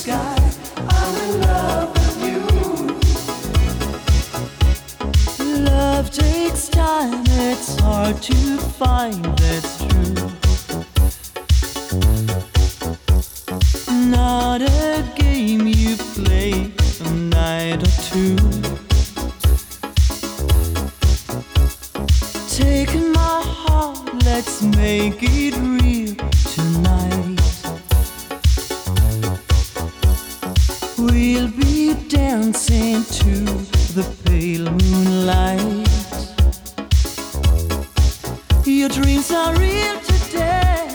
sky. I'm in love with you. Love takes time, it's hard to find, that's true. Not a game you play a night or two. Take my heart, let's make it real tonight. We'll be dancing to the pale moonlight. Your dreams are real today,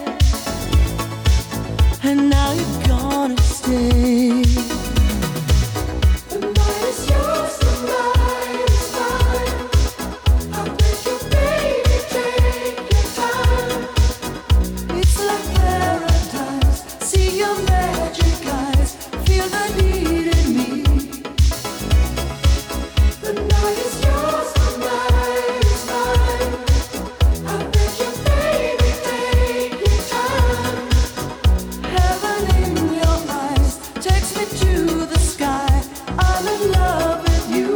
and now you're gonna stay. The night is yours, the night is mine. I'll make you, baby, take your time. It's like paradise. See your magic eyes, feel the need in me. The night is yours, the night is mine. I'll make you, baby, take your time. Heaven in your eyes takes me to the sky. I'm in love with you.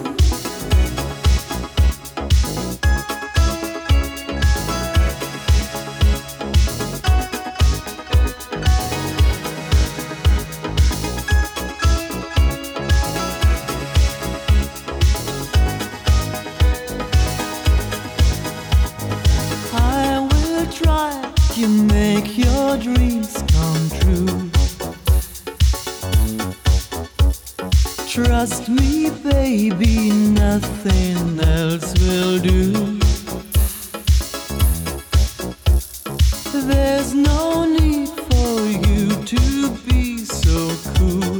I will try to make your dreams come true. Trust me, baby, nothing else will do. There's no need for you to be so cool.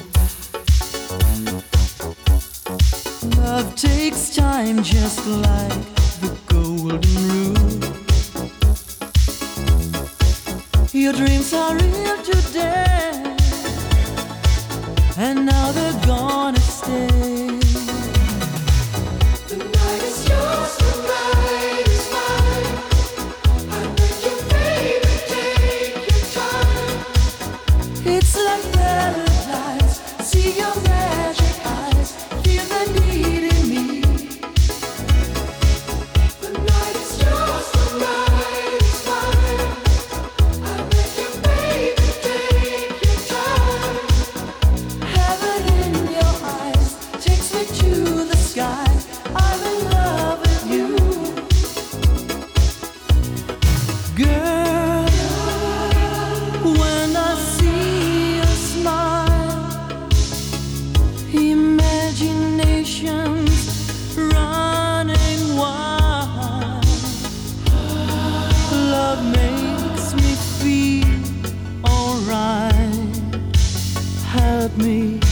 Love takes time, just like the golden rule. Your dreams are real today, and now they're gonna stay. The night is yours, the night is mine. I'll make you, baby, take your time. It's like paradise. See your magic eyes, feel the need in me. The night is yours, the night is mine. I'll make you, baby, take your time. Heaven in your eyes takes me to the sky. I'm in love with you. Girl, when I see your smile, imagination's running wild. Love makes me feel alright. Help me